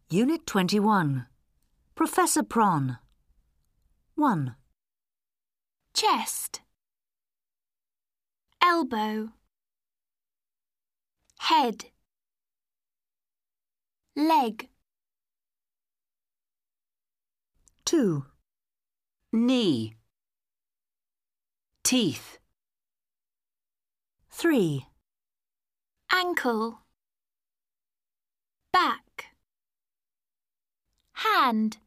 Unit 21. Professor Prawn. 1. Chest, elbow, head, leg. 2. Knee, teeth. 3. Ankle, back, hand.